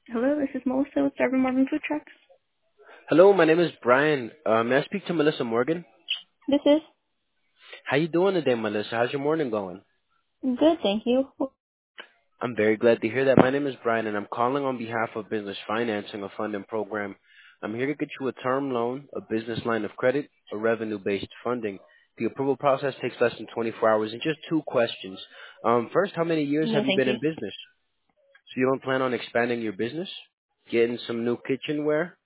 Hello, this is Melissa with Darby Morgan Food Trucks. Hello, my name is Brian. May I speak to Melissa Morgan? This is How you doing today, Melissa? How's your morning going? good, thank you. I'm very glad to hear that. My name is Brian, and I'm calling on behalf of Business Financing, a funding program. I'm here to get you a term loan, a business line of credit, or revenue-based funding. The approval process takes less than 24 hours, and just two questions. First, how many years No, have you thank been you. in business? So you don't plan on expanding your business? Getting some new kitchenware?